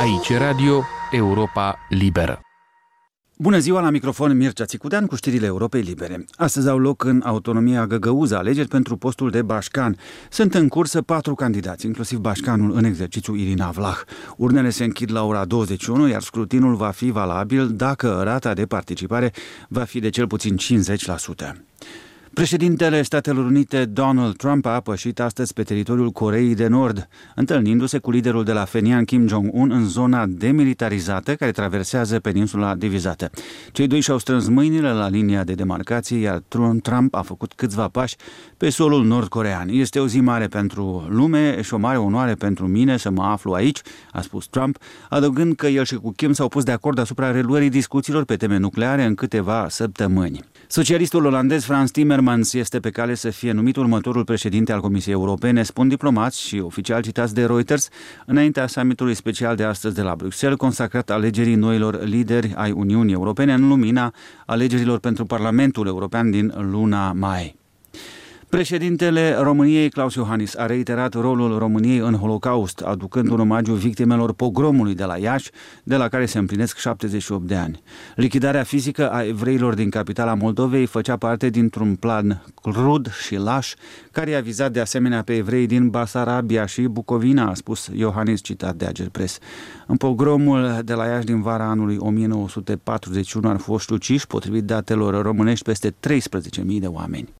Aici Radio Europa Liberă. Bună ziua, la microfon Mircea Țicudean cu știrile Europei Libere. Astăzi au loc în autonomia Găgăuză alegeri pentru postul de bașcan. Sunt în cursă 4 candidați, inclusiv bașcanul în exercițiu Irina Vlah. Urnele se închid la ora 21, iar scrutinul va fi valabil dacă rata de participare va fi de cel puțin 50%. Președintele Statelor Unite Donald Trump a pășit astăzi pe teritoriul Coreei de Nord, întâlnindu-se cu liderul de la Pyongyang Kim Jong-un în zona demilitarizată care traversează peninsula divizată. Cei doi și-au strâns mâinile la linia de demarcație, iar Trump a făcut câțiva pași pe solul nord-corean. Este o zi mare pentru lume și o mare onoare pentru mine să mă aflu aici, a spus Trump, adăugând că el și cu Kim s-au pus de acord asupra reluării discuțiilor pe teme nucleare în câteva săptămâni. Socialistul olandez Frans Timmermans este pe cale să fie numit următorul președinte al Comisiei Europene, spun diplomați și oficiali citați de Reuters, înaintea summitului special de astăzi de la Bruxelles, consacrat alegerii noilor lideri ai Uniunii Europene în lumina alegerilor pentru Parlamentul European din luna mai. Președintele României, Klaus Iohannis, a reiterat rolul României în Holocaust, aducând un omagiu victimelor pogromului de la Iași, de la care se împlinesc 78 de ani. Lichidarea fizică a evreilor din capitala Moldovei făcea parte dintr-un plan crud și laș, care i-a vizat de asemenea pe evrei din Basarabia și Bucovina, a spus Iohannis, citat de Agerpres. În pogromul de la Iași din vara anului 1941 au fost uciși, potrivit datelor românești, peste 13.000 de oameni.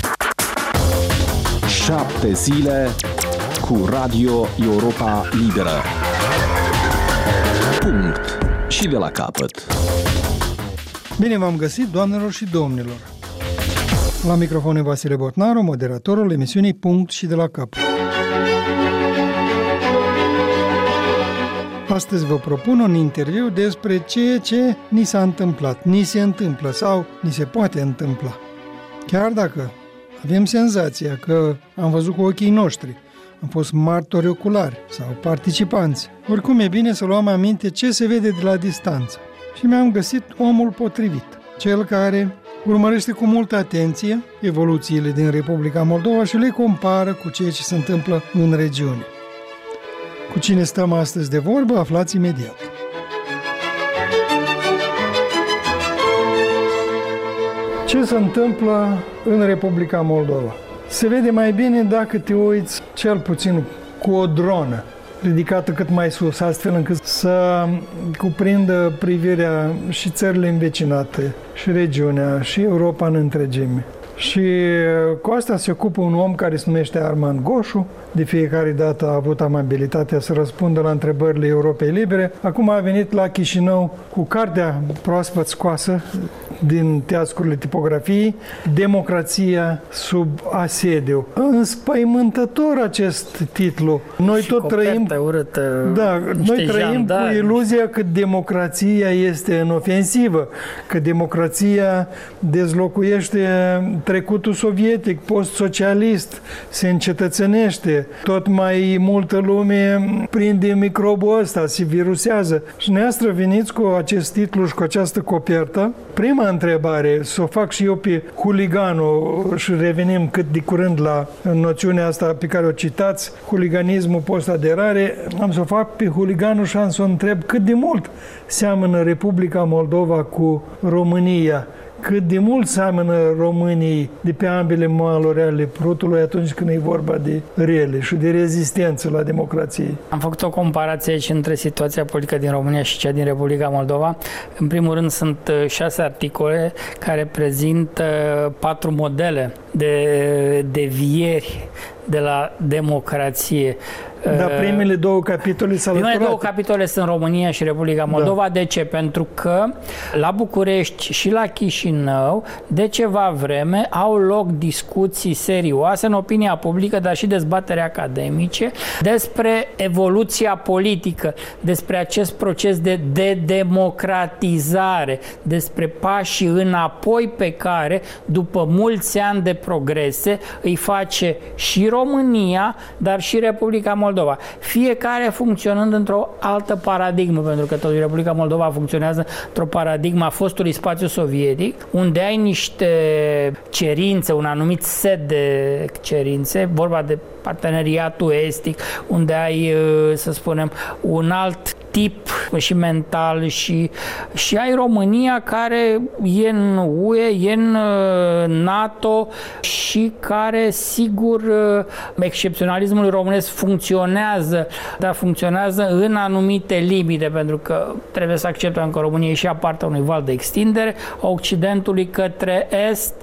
7 zile cu Radio Europa Liberă. Punct. Și de la capăt. Bine v-am găsit, doamnelor și domnilor. La microfon e Vasile Botnaru, moderatorul emisiunii Punct și de la capăt. Astăzi vă propun un interviu despre ceea ce ni s-a întâmplat, ni se întâmplă sau ni se poate întâmpla. Chiar dacă avem senzația că am văzut cu ochii noștri, am fost martori oculari sau participanți. Oricum e bine să luăm aminte ce se vede de la distanță. Și mi-am găsit omul potrivit, cel care urmărește cu multă atenție evoluțiile din Republica Moldova și le compară cu ceea ce se întâmplă în regiune. Cu cine stăm astăzi de vorbă, aflați imediat. Ce se întâmplă în Republica Moldova? Se vede mai bine dacă te uiți cel puțin cu o dronă ridicată cât mai sus, astfel încât să cuprindă privirea și țările învecinate, și regiunea, și Europa în întregime. Și cu asta se ocupă un om care se numește Armand Goșu. De fiecare dată a avut amabilitatea să răspundă la întrebările Europei Libere. Acum a venit la Chișinău cu cartea proaspăt scoasă din teascurile tipografiei, Democrația sub asediu. Înspăimântător acest titlu. Noi și tot trăim urâtă, noi trăim cu iluzia că democrația este în ofensivă, că democrația dezlocuiește trecutul sovietic, post-socialist, se încetățenește. Tot mai multă lume prinde microbul ăsta, se virusează. Și dumneavoastră veniți cu acest titlu și cu această copertă. Prima întrebare, să o fac și eu pe huliganul și revenim cât de curând la noțiunea asta pe care o citați, huliganismul post-aderare, am să o fac pe huliganul și am să o întreb cât de mult seamănă Republica Moldova cu România. Cât de mult seamănă românii de pe ambele maluri ale Prutului atunci când e vorba de rele și de rezistență la democrație. Am făcut o comparație aici între situația politică din România și cea din Republica Moldova. În primul rând sunt 6 articole care prezintă 4 modele de devieri de la democrație. Dar primele 2 capitole s-au Primele 2 capitole sunt România și Republica Moldova. Da. De ce? Pentru că la București și la Chișinău de ceva vreme au loc discuții serioase în opinia publică, dar și dezbatere academice despre evoluția politică, despre acest proces de democratizare, despre pașii înapoi pe care, după mulți ani de progrese, îi face și România, dar și Republica Moldova. Fiecare funcționând într-o altă paradigmă, pentru că tot Republica Moldova funcționează într-o paradigmă a fostului spațiu sovietic, unde ai niște cerințe, un anumit set de cerințe, vorba de parteneriatul estic, unde ai, să spunem, un alt tip și mental și ai România care e în UE, e în NATO și care, sigur, excepționalismul românesc funcționează, dar funcționează în anumite limite, pentru că trebuie să acceptăm că România e și partea unui val de extindere a Occidentului către Est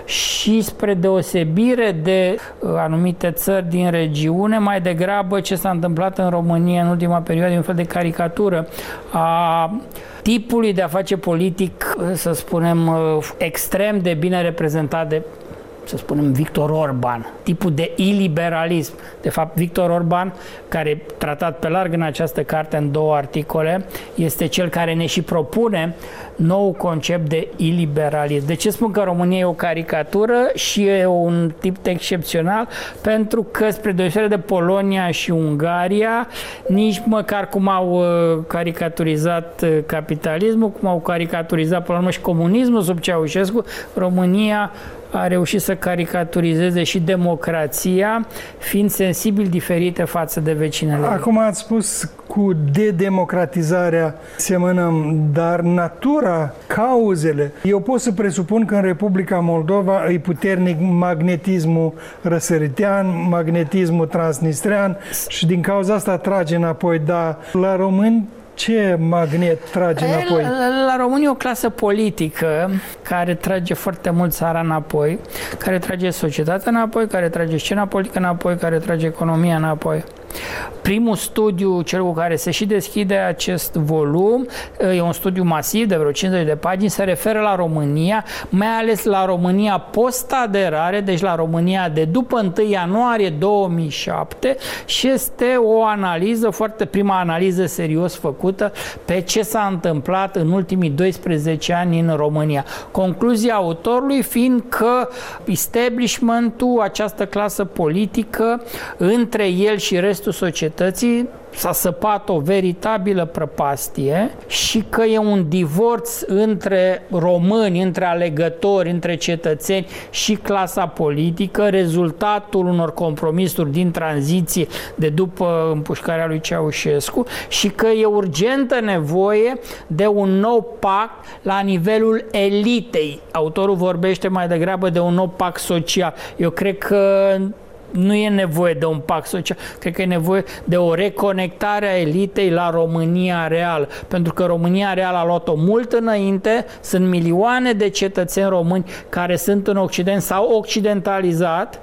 și spre deosebire de anumite țări din regiune, mai degrabă ce s-a întâmplat în România în ultima perioadă, un fel de caricatură a tipului de a face politic, să spunem, extrem de bine reprezentat de, să spunem, Victor Orban, tipul de iliberalism. De fapt, Victor Orban, care tratat pe larg în această carte în 2 articole, este cel care ne și propune nou concept de iliberalism. De ce spun că România e o caricatură și e un tip excepțional? Pentru că, spre deosebire de Polonia și Ungaria, nici măcar cum au caricaturizat capitalismul, cum au caricaturizat până la urmă și comunismul sub Ceaușescu, România a reușit să caricaturizeze și democrația, fiind sensibil diferite față de vecinele. Acum ați spus cu dedemocratizarea semănăm, dar natura, cauzele. Eu pot să presupun că în Republica Moldova e puternic magnetismul răsăritean, magnetismul transnistrean și din cauza asta trage înapoi, dar la români ce magnet trage înapoi? La România o clasă politică care trage foarte mult țara înapoi, care trage societatea înapoi, care trage scena politică înapoi, care trage economia înapoi. Primul studiu, cel cu care se și deschide acest volum, e un studiu masiv de vreo 50 de pagini, se referă la România, mai ales la România post-aderare, deci la România de după 1 ianuarie 2007 și este o analiză, prima analiză serios făcută pe ce s-a întâmplat în ultimii 12 ani în România. Concluzia autorului fiind că establishmentul, această clasă politică, între el și restul societății s-a săpat o veritabilă prăpastie și că e un divorț între români, între alegători, între cetățeni și clasa politică, rezultatul unor compromisuri din tranziție de după împușcarea lui Ceaușescu și că e urgentă nevoie de un nou pact la nivelul elitei. Autorul vorbește mai degrabă de un nou pact social. Eu cred că nu e nevoie de un pact social, cred că e nevoie de o reconectare a elitei la România reală, pentru că România reală a luat-o mult înainte, sunt milioane de cetățeni români care sunt în Occident, s-au occidentalizat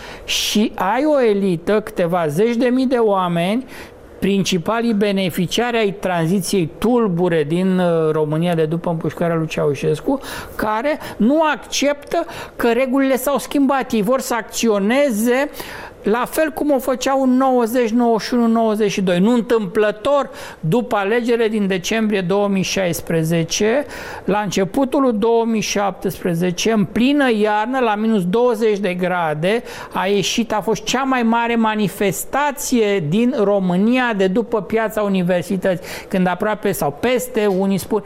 și ai o elită, câteva zeci de mii de oameni, principalii beneficiari ai tranziției tulbure din România de după împușcarea lui Ceaușescu, care nu acceptă că regulile s-au schimbat. Ei vor să acționeze la fel cum o făceau în 90, 91, 92. Nu întâmplător, după alegerile din decembrie 2016, la începutul lui 2017, în plină iarnă, la minus 20 de grade, a fost cea mai mare manifestație din România de după Piața Universității, când aproape sau peste, unii spun,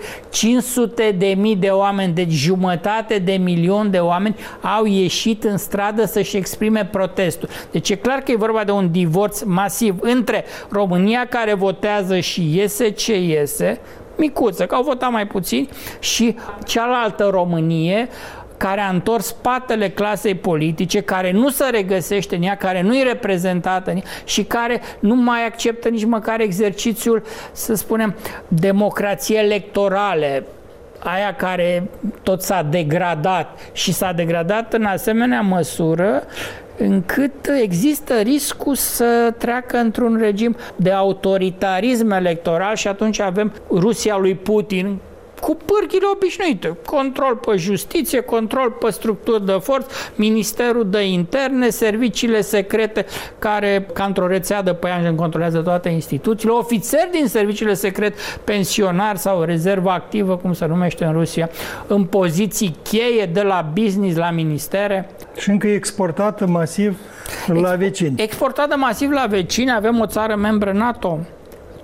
500.000 de oameni, deci 500.000 de oameni au ieșit în stradă să-și exprime protestul. Deci e clar că e vorba de un divorț masiv între România care votează și iese ce iese, micuță, că au votat mai puțini, și cealaltă Românie care a întors spatele clasei politice, care nu se regăsește în ea, care nu e reprezentată în ea și care nu mai acceptă nici măcar exercițiul, să spunem, democrației electorale, aia care tot s-a degradat și s-a degradat în asemenea măsură încât există riscul să treacă într-un regim de autoritarism electoral și atunci avem Rusia lui Putin cu pârghile obișnuite, control pe justiție, control pe structuri de forță, Ministerul de Interne, serviciile secrete care, ca într-o rețea de păianjen, controlează toate instituțiile, ofițeri din serviciile secrete, pensionari sau rezervă activă, cum se numește în Rusia, în poziții cheie de la business la ministere. Și încă e exportată masiv la vecini. Exportată masiv la vecini, avem o țară membră NATO,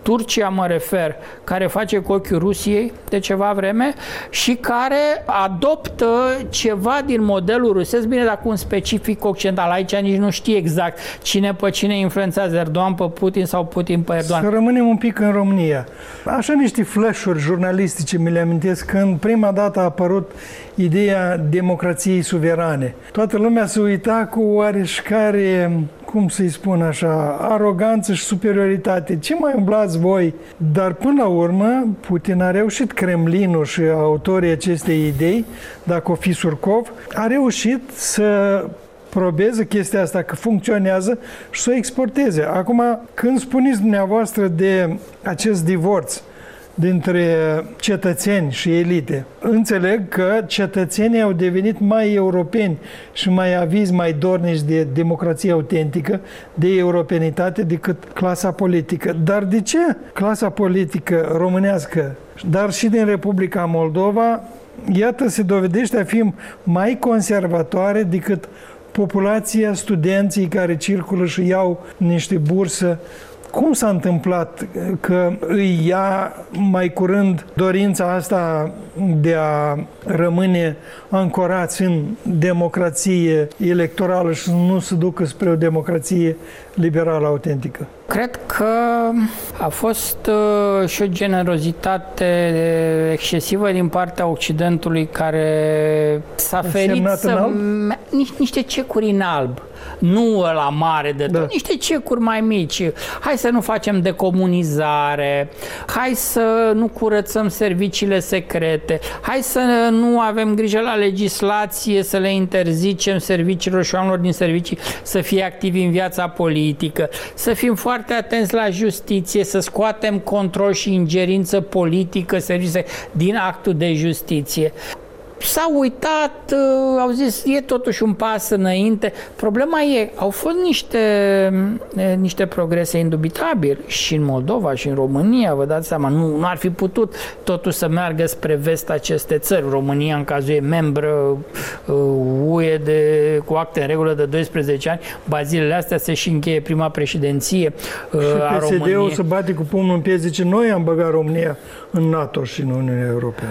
Turcia mă refer, care face cu ochiul Rusiei de ceva vreme și care adoptă ceva din modelul rusesc, bine, dar cu un specific occidental. Aici nici nu știe exact cine pe cine influențează, Erdogan pe Putin sau Putin pe Erdogan. Să rămânem un pic în România. Așa niște flash-uri jurnalistice mi le amintesc când prima dată a apărut ideea democrației suverane. Toată lumea se uita cu oareșcare, cum să-i spun așa, aroganță și superioritate. Ce mai umblați voi? Dar până la urmă, Putin a reușit, Kremlinul și autorii acestei idei, dacă o fi Surkov, a reușit să probeze chestia asta că funcționează și să o exporteze. Acum, când spuneți dumneavoastră de acest divorț dintre cetățeni și elite, înțeleg că cetățenii au devenit mai europeni și mai avizi, mai dornici de democrație autentică, de europenitate decât clasa politică. Dar de ce clasa politică românească, dar și din Republica Moldova, iată, se dovedește a fi mai conservatoare decât populația, studenții care circulă și iau niște bursă? Cum s-a întâmplat că îi ia mai curând dorința asta de a rămâne ancorați în democrație electorală și nu se ducă spre o democrație liberală autentică? Cred că a fost și o generozitate excesivă din partea Occidentului care s-a ferit niște cecuri în alb. Nu ăla mare de tot, niște cecuri mai mici. Hai să nu facem decomunizare, hai să nu curățăm serviciile secrete, hai să nu avem grijă la legislație, să le interzicem serviciilor și oamenilor din servicii să fie activi în viața politică, să fim foarte atenți la justiție, să scoatem control și ingerință politică, servicii din actul de justiție. S-au uitat, au zis, e totuși un pas înainte. Problema e, au fost niște progrese indubitabile și în Moldova și în România, vă dați seama, nu ar fi putut totuși să meargă spre vest aceste țări. România, în cazul ei, membră UE cu acte în regulă de 12 ani, bazilele astea se și încheie prima președinție a României. Și PSD-ul se bate cu pumnul în piept, zice, noi am băgat România în NATO și în Uniunea Europeană.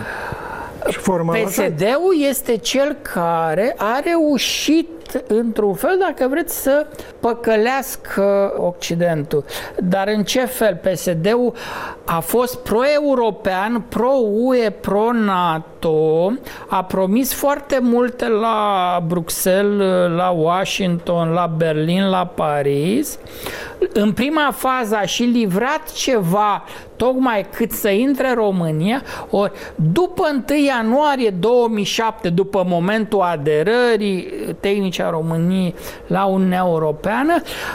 PSD-ul este cel care a reușit, într-un fel, dacă vreți, să păcălească Occidentul. Dar în ce fel? PSD-ul a fost pro-european, pro-UE, pro-NATO, a promis foarte multe la Bruxelles, la Washington, la Berlin, la Paris. În prima fază a și livrat ceva tocmai cât să intre România, ori după 1 ianuarie 2007, după momentul aderării tehnice a României la Uniunea Europeană,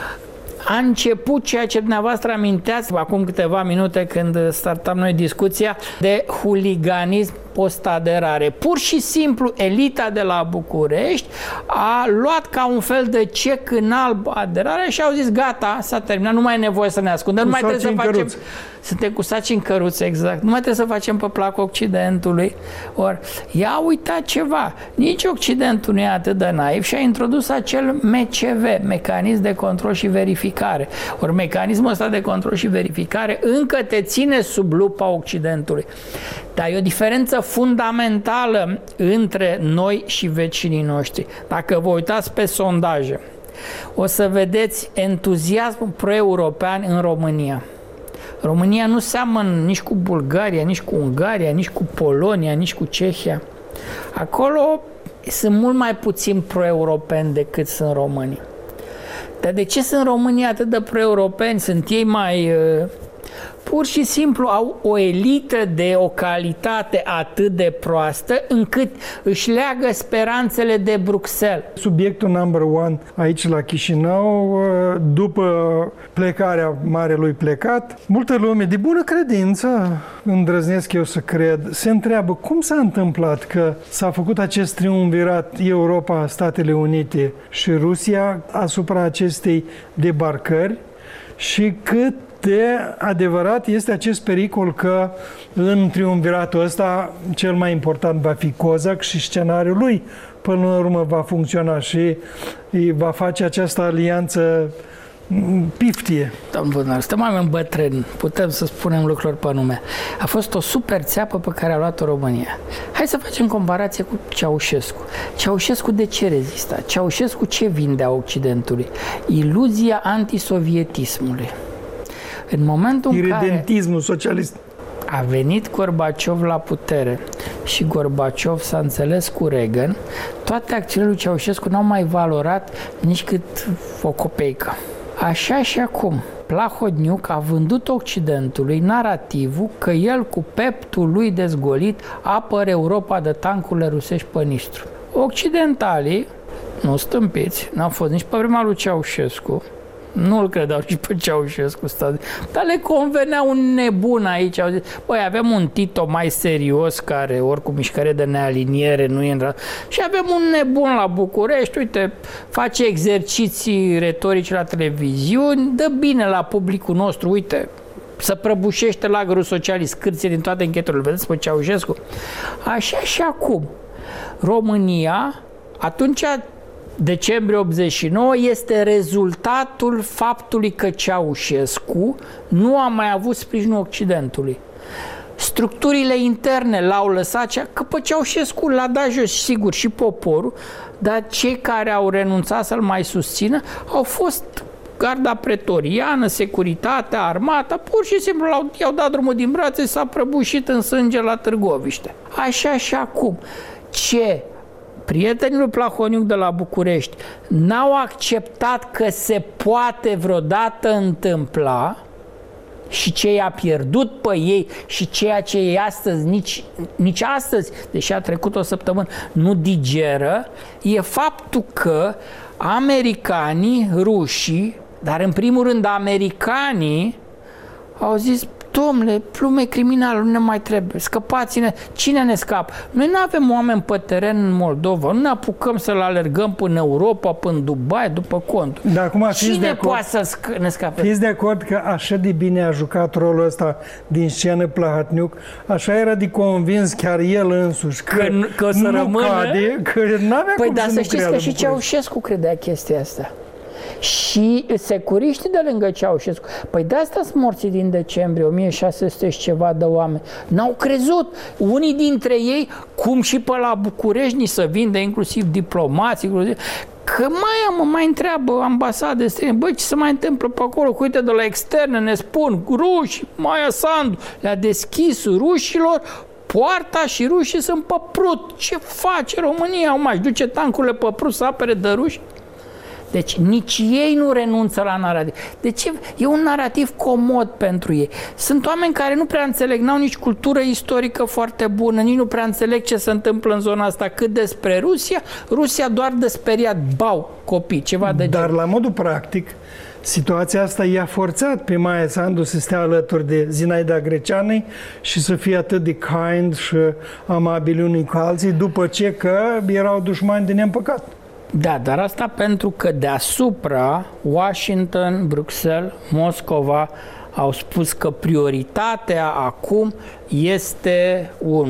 a început ceea ce dumneavoastră aminteați acum câteva minute când startam noi discuția de huliganism post-aderare. Pur și simplu, elita de la București a luat ca un fel de cec în alb aderarea și au zis, gata, s-a terminat, nu mai e nevoie să ne ascundem, nu mai trebuie să facem... Suntem cu saci în căruță, exact. Nu mai trebuie să facem pe placul Occidentului. Ori, ea a uitat ceva. Nici Occidentul nu e atât de naiv și a introdus acel MCV, mecanism de control și verificare. Ori mecanismul ăsta de control și verificare încă te ține sub lupa Occidentului. Dar e o diferență fundamentală între noi și vecinii noștri. Dacă vă uitați pe sondaje, o să vedeți entuziasmul pro-european în România. România nu seamănă nici cu Bulgaria, nici cu Ungaria, nici cu Polonia, nici cu Cehia. Acolo sunt mult mai puțin pro-europeni decât sunt românii. Dar de ce sunt românii atât de pro-europeni? Sunt ei mai... Pur și simplu au o elită de o calitate atât de proastă încât își leagă speranțele de Bruxelles. Subiectul number one aici la Chișinău, după plecarea marelui plecat, multă lume de bună credință, îndrăznesc eu să cred, se întreabă cum s-a întâmplat că s-a făcut acest triumvirat Europa, Statele Unite și Rusia asupra acestei debarcări și cât de adevărat este acest pericol că în triumviratul ăsta cel mai important va fi Cozac și scenariul lui până la urmă va funcționa și va face această alianță piftie. Domnul Bodnar, suntem oameni bătrâni, putem să spunem lucruri pe nume. A fost o super țeapă pe care a luat-o România. Hai să facem comparație cu Ceaușescu. Ceaușescu de ce rezista? Ceaușescu ce vindea Occidentului? Iluzia antisovietismului. În momentul în care Irredentismul socialist. a venit Gorbaciov la putere și Gorbaciov s-a înțeles cu Reagan, toate acțiunile lui Ceaușescu n-au mai valorat nici cât o copeică. Așa și acum, Plahotniuc a vândut Occidentului narativul că el cu peptul lui dezgolit apără Europa de tancurile rusești pe Nistru. Occidentalii, nu stâmpiți, n-au fost nici pe vremea lui Ceaușescu, nu îl credeau nici pe Ceaușescu, dar le convenea un nebun aici. Au zis, băi, avem un Tito mai serios care oricum mișcare de nealiniere nu e în... Și avem un nebun la București, uite, face exerciții retorici la televiziuni, dă bine la publicul nostru, uite, să prăbușește lagărul socialist, cârție din toate încheturile, vedeți pe Ceaușescu? Așa și acum. România, atunci decembrie 89 este rezultatul faptului că Ceaușescu nu a mai avut sprijinul Occidentului. Structurile interne l-au lăsat, că pe Ceaușescu l-a dat jos, sigur, și poporul, dar cei care au renunțat să-l mai susțină au fost garda pretoriană, securitatea, armata, pur și simplu i-au dat drumul din brațe, s-a prăbușit în sânge la Târgoviște. Așa și acum. Ce prietenii lui Plahotniuc de la București n-au acceptat că se poate vreodată întâmpla și ce i-a pierdut pe ei și ceea ce ei astăzi, nici astăzi, deși a trecut o săptămână, nu digeră, e faptul că americanii, rușii, dar în primul rând americanii au zis, dom'le, plume criminală, nu ne mai trebuie, scăpați-ne, cine ne scapă? Noi nu avem oameni pe teren în Moldova, nu ne apucăm să-l alergăm până în Europa, până în Dubai, după conturi. Dar acum cine poate să ne scape? Fiți de acord că așa de bine a jucat rolul ăsta din scenă Plahotniuc, așa era de convins chiar el însuși că o să rămână? Cade, că n-avea Păi cum dar să știți că și București. Ceaușescu credea chestia asta. Și securiștii de lângă Ceaușescu. Păi de asta sunt morții din decembrie, 1600 și ceva de oameni. N-au crezut. Unii dintre ei, cum și pe la București, ni se vinde, inclusiv diplomații, că mai întreabă ambasade străine, băi, ce se mai întâmplă pe acolo? Uite, de la externe ne spun, ruși, Maia Sandu le-a deschis rușilor poarta și rușii sunt pe Prut. Ce face România? Mai duce tancurile pe Prut să apere de ruși? Deci nici ei nu renunță la narativ. Deci e un narativ comod pentru ei. Sunt oameni care nu prea înțeleg, n-au nici cultură istorică foarte bună, nici nu prea înțeleg ce se întâmplă în zona asta. Cât despre Rusia, Rusia doar de speriat, bau, copii, ceva de Dar gen. la modul practic, situația asta i-a forțat pe Maia Sandu să stea alături de Zinaida Greceanei și să fie atât de kind și amabili unii cu alții, după ce că erau dușmani de neîmpăcat. Da, dar asta pentru că deasupra Washington, Bruxelles, Moscova au spus că prioritatea acum este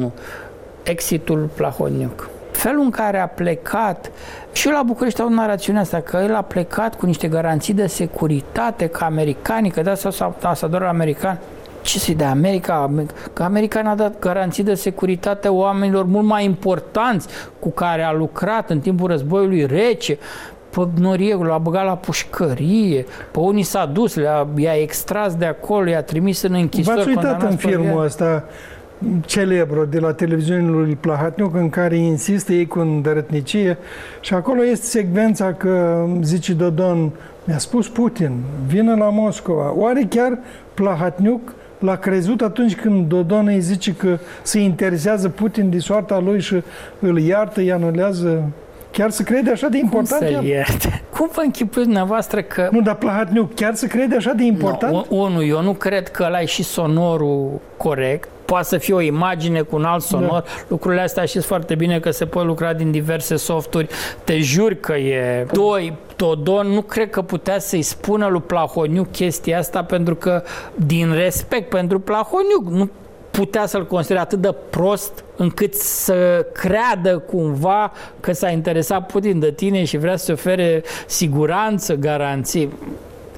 exitul Plahotniuc. Felul în care a plecat, și eu la București au narațiunea asta, că el a plecat cu niște garanții de securitate, că americanii, că de asta ambasadorul american, ce să-i dea America? Că America ne-a dat garanții de securitate oamenilor mult mai importanți cu care a lucrat în timpul războiului rece. Pe Noriegu l-a băgat la pușcărie, pe unii s-a dus, i-a extras de acolo, i-a trimis în închisori. V-ați uitat în filmul ăsta celebru de la televiziunea lui Plahotniuc în care insistă ei cu îndărătnicie și acolo este secvența că zice Dodon, mi-a spus Putin, vină la Moscova. Oare chiar Plahotniuc l-a crezut atunci când Dodon îi zice că se interesează Putin de soarta lui și îl iartă, îi anulează? Chiar se crede așa de important? Cum să-l ierte? Cum vă închipuiți dumneavoastră că... Nu, dar Plahotniuc chiar se crede așa de important? Eu nu cred că ăla e și sonorul corect. Poate să fie o imagine cu un alt sonor. Da. Lucrurile astea știți foarte bine că se pot lucra din diverse softuri. Te jur că e... Dodon nu cred că putea să-i spună lui Plahotniuc chestia asta pentru că, din respect pentru Plahotniuc, nu putea să-l considere atât de prost încât să creadă cumva că s-a interesat Putin de tine și vrea să-ți ofere siguranță, garanții.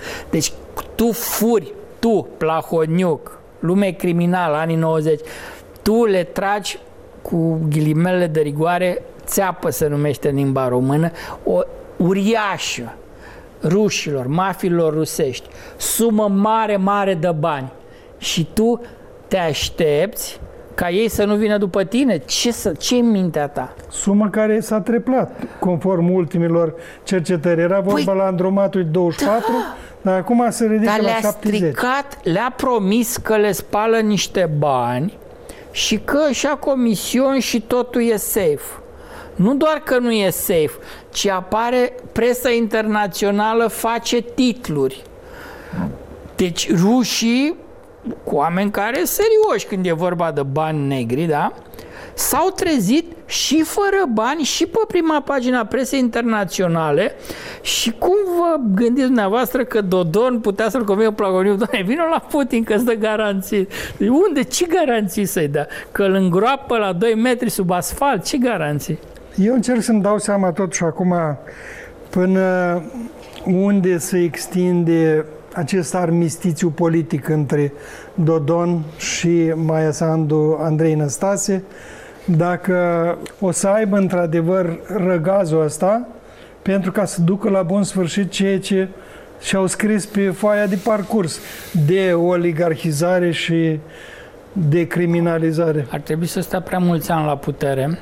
Deci tu, Plahotniuc, lume criminală, anii 90, tu le tragi cu ghilimele de rigoare, țeapă se numește în limba română, o uriașă rușilor, mafiilor rusești, sumă mare de bani și tu te aștepți ca ei să nu vină după tine? Ce-i mintea ta? Suma care s-a triplat, conform ultimilor cercetări. Era vorba la Andromatului 24, dar acum se ridică la 70. Stricat, le-a promis că le spală niște bani și că și-a comision și totul e safe. Nu doar că nu e safe, ci apare presa internațională, face titluri. Deci rușii, cu oameni care serioși când e vorba de bani negri, da? S-au trezit și fără bani și pe prima pagina presei internaționale. Și cum vă gândiți dumneavoastră că Dodon putea să-l convingă Plahotniuc? Doamne, vină la Putin că îți dă garanții. Unde? Ce garanții să-i dea? Că îl îngroapă la 2 metri sub asfalt? Ce garanții? Eu încerc să-mi dau seama totuși acum până unde se extinde acest armistițiu politic între Dodon și Maia Sandu, Andrei Năstase, dacă o să aibă într-adevăr răgazul ăsta pentru ca să ducă la bun sfârșit ceea ce și-au scris pe foaia de parcurs de oligarhizare și de criminalizare. Ar trebui să stea prea mulți ani la putere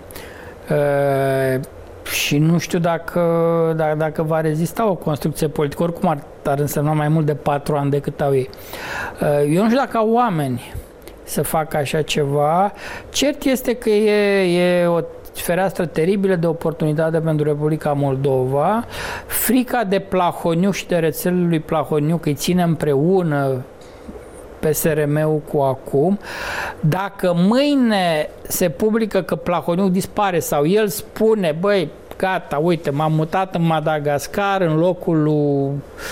și nu știu dacă va rezista o construcție politică. Oricum ar însemna mai mult de 4 ani decât au ei. Eu nu știu dacă au oameni să facă așa ceva. Cert este că e o fereastră teribilă de oportunitate pentru Republica Moldova. Frica de Plahotniuc și de rețelele lui Plahotniuc îi ține împreună PSRM-ul cu acum. Dacă mâine se publică că Plahotniuc dispare sau el spune, băi, gata, uite, m-am mutat în Madagascar în locul lui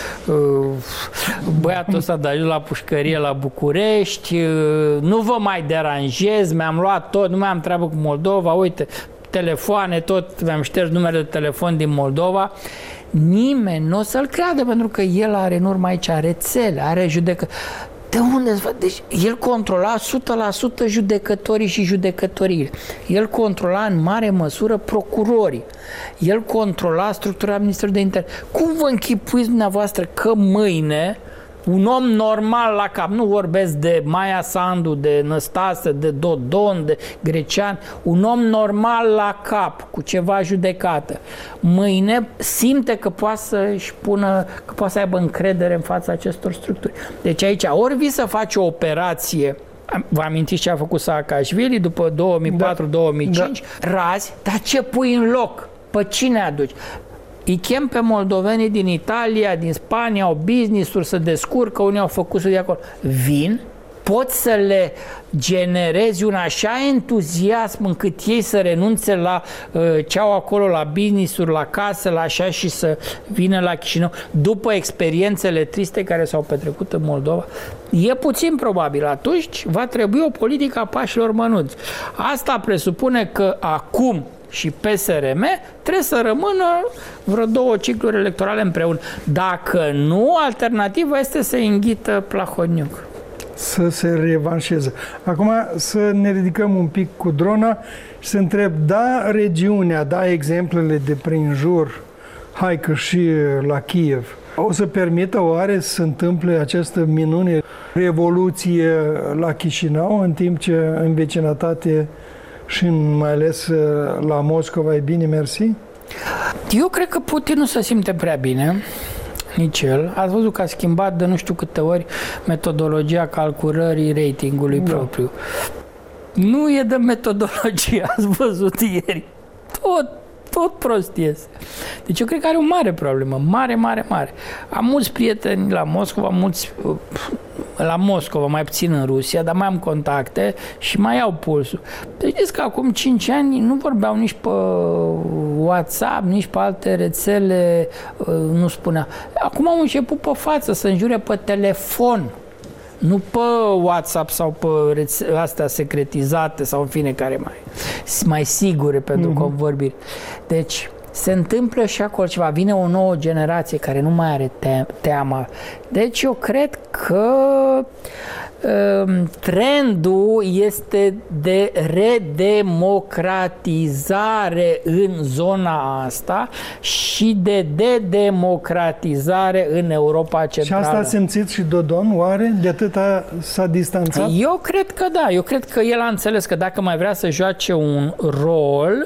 băiatul ăsta de ajuns la pușcărie la București, nu vă mai deranjez, mi-am luat tot, nu mai am treabă cu Moldova, uite, telefoane, tot, mi-am șters numerele de telefon din Moldova. Nimeni nu o să-l creadă, pentru că el are în urmă aici rețele, are judecători. De unde? Deci el controla 100% judecătorii și judecătoriile. El controla în mare măsură procurorii. El controla structura Ministerului de Interne. Cum vă închipuiți dumneavoastră că mâine un om normal la cap, nu vorbesc de Maia Sandu, de Năstase, de Dodon, de Grecean, un om normal la cap, cu ceva judecată, mâine simte că poate să-și pună, că poate să aibă încredere în fața acestor structuri. Deci aici ori vii să faci o operație, vă amintiți ce a făcut Saakashvili după 2004-2005, razi, dar ce pui în loc? Pe cine aduci? Îi chem pe moldovenii din Italia, din Spania, au business-uri, se descurcă, unii au făcut de acolo. Vin, poți să le generezi un așa entuziasm încât ei să renunțe la ce au acolo, la business-uri, la case, la așa și să vină la Chișinău după experiențele triste care s-au petrecut în Moldova? E puțin probabil. Atunci va trebui o politică a pașilor mănunți. Asta presupune că acum și PSRM trebuie să rămână vreo 2 cicluri electorale împreună. Dacă nu, alternativa este să înghită Plahotniuc. Să se revanșeze. Acum să ne ridicăm un pic cu drona și să întreb, da regiunea, da exemplele de prin jur, hai că și la Kiev, o să permită oare să se întâmple această minune, revoluție la Chișinău, în timp ce în vecinătate și mai ales la Moscova e bine, mersi? Eu cred că Putin nu se simte prea bine, nici el. Ați văzut că a schimbat de nu știu câte ori metodologia calculării ratingului propriu. Nu e de metodologie, ați văzut ieri. Tot prost iese. Deci eu cred că are o mare problemă, mare. Am mulți prieteni la Moscova, mai puțin în Rusia, dar mai am contacte și mai au pulsul. Deci știți că acum 5 ani nu vorbeau nici pe WhatsApp, nici pe alte rețele, nu spunea. Acum au început pe față să înjure pe telefon, nu pe WhatsApp sau pe astea secretizate sau în fine care mai sigure pentru convorbiri. Deci se întâmplă și acolo ceva. Vine o nouă generație care nu mai are teamă. Deci eu cred că trendul este de redemocratizare în zona asta și de dedemocratizare în Europa Centrală. Și asta a simțit și Dodon, oare? De atâta s-a distanțat? Eu cred că da. Eu cred că el a înțeles că dacă mai vrea să joace un rol.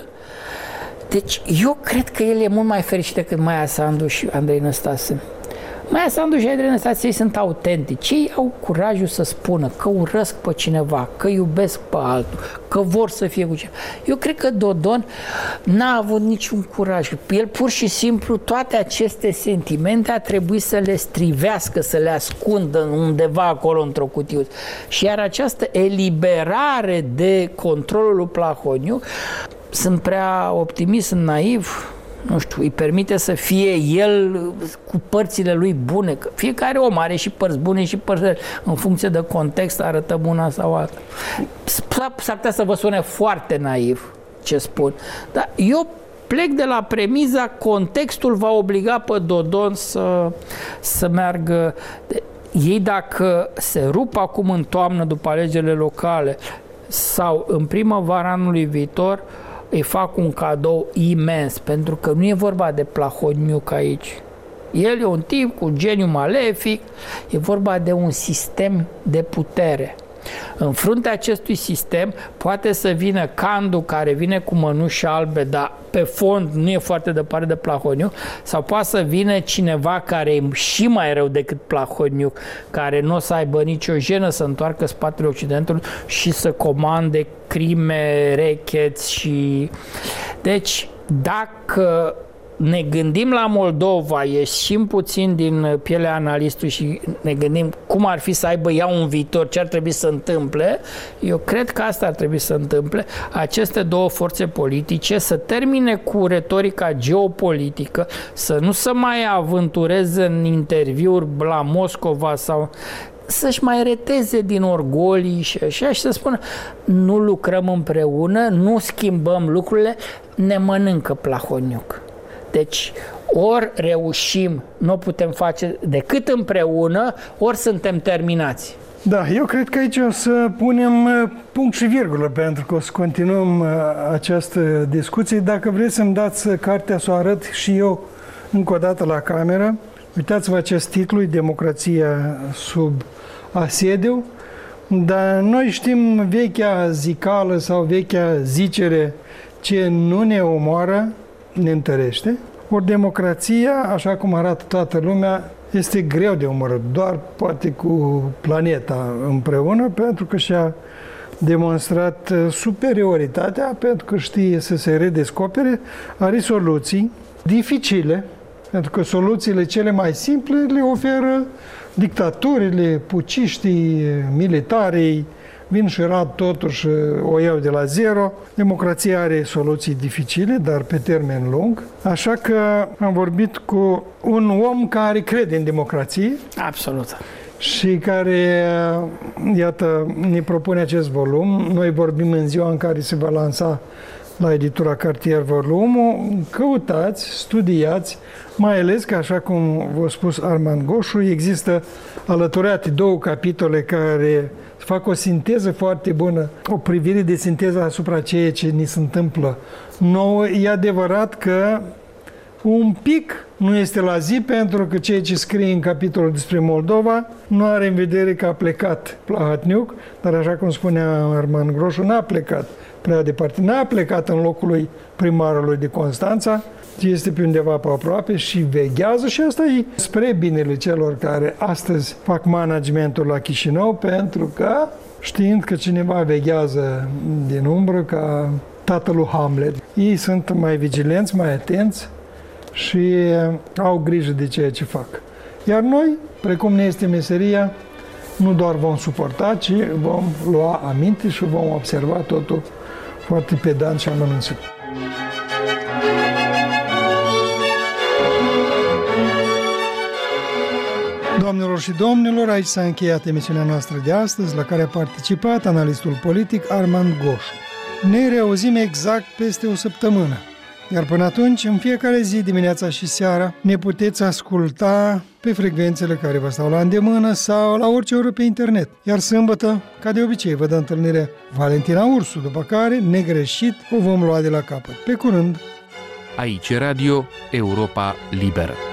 Deci eu cred că el e mult mai fericit decât Maia Sandu și Andrei Năstase. Maia Sandu și Andrei Năstase, ei sunt autentici. Ei au curajul să spună că urăsc pe cineva, că iubesc pe altul, că vor să fie cu cineva. Eu cred că Dodon n-a avut niciun curaj. El pur și simplu toate aceste sentimente a trebuit să le strivească, să le ascundă undeva acolo într-o cutie. Și iar această eliberare de controlul lui Plahotniuc, sunt prea optimist, sunt naiv, nu știu, îi permite să fie el cu părțile lui bune, că fiecare om are și părți bune și părți în funcție de context arătă una sau alta. S-ar putea să vă sune foarte naiv ce spun, dar eu plec de la premiza contextul va obliga pe Dodon să meargă. Ei dacă se rup acum în toamnă după alegerile locale sau în primăvara anului viitor, îi fac un cadou imens, pentru că nu e vorba de Plahotniuc aici. El e un tip cu geniu malefic, e vorba de un sistem de putere. În fruntea acestui sistem poate să vină Candu, care vine cu mănuși albe, dar pe fond nu e foarte departe de Plahotniuc, sau poate să vină cineva care e și mai rău decât Plahotniuc, care nu o să aibă nicio jenă să întoarcă spatele Occidentului și să comande crime, recheți și... Deci, dacă ne gândim la Moldova, ieșim puțin din pielea analistului și ne gândim cum ar fi să aibă ea un viitor, ce ar trebui să întâmple, eu cred că asta ar trebui să întâmple, aceste două forțe politice să termine cu retorica geopolitică, să nu se mai aventureze în interviuri la Moscova sau să-și mai reteze din orgolii și așa și să spună nu lucrăm împreună, nu schimbăm lucrurile, ne mănâncă Plahotniuc. Deci, ori reușim, nu putem face decât împreună, ori suntem terminați. Da, eu cred că aici o să punem punct și virgulă, pentru că o să continuăm această discuție. Dacă vreți să-mi dați cartea să o arăt și eu încă o dată la cameră, uitați-vă acest titlu, Democrația sub asediu, dar noi știm vechea zicală sau vechea zicere, ce nu ne omoară, ne întărește. Ori democrația, așa cum arată toată lumea, este greu de omorât, doar poate cu planeta împreună, pentru că și-a demonstrat superioritatea, pentru că știe să se redescopere, are soluții dificile, pentru că soluțiile cele mai simple le oferă dictaturile, puciștii, militarii, vin și rad totuși o iau de la zero. Democrația are soluții dificile, dar pe termen lung. Așa că am vorbit cu un om care crede în democrație. Absolut. Și care, iată, ne propune acest volum. Noi vorbim în ziua în care se va lansa la editura Cartier volumul. Căutați, studiați, mai ales că, așa cum v-a spus Armand Goșu, există alăturate două capitole care fac o sinteză foarte bună, o privire de sinteză asupra ceea ce ni se întâmplă nouă. E adevărat că un pic nu este la zi, pentru că ceea ce scrie în capitolul despre Moldova nu are în vedere că a plecat Plahotniuc, dar așa cum spunea Armand Goșu, n-a plecat prea departe, n-a plecat în locul lui primarului de Constanța, ci este pe undeva pe aproape și veghează, și asta e spre binele celor care astăzi fac managementul la Chișinău, pentru că știind că cineva veghează din umbră ca tatălui Hamlet, ei sunt mai vigilenți, mai atenți și au grijă de ceea ce fac. Iar noi, precum ne este meseria, nu doar vom suporta, ci vom lua aminte și vom observa totul foarte pedant și amănunțit. Doamnelor și domnilor, aici s-a încheiat emisiunea noastră de astăzi, la care a participat analistul politic Armand Goșu. Ne reauzim exact peste o săptămână. Iar până atunci, în fiecare zi, dimineața și seara, ne puteți asculta pe frecvențele care vă stau la îndemână sau la orice oră pe internet. Iar sâmbătă, ca de obicei, vă dă întâlnirea Valentina Ursu, după care, negreșit, o vom lua de la capăt. Pe curând! Aici Radio Europa Liberă.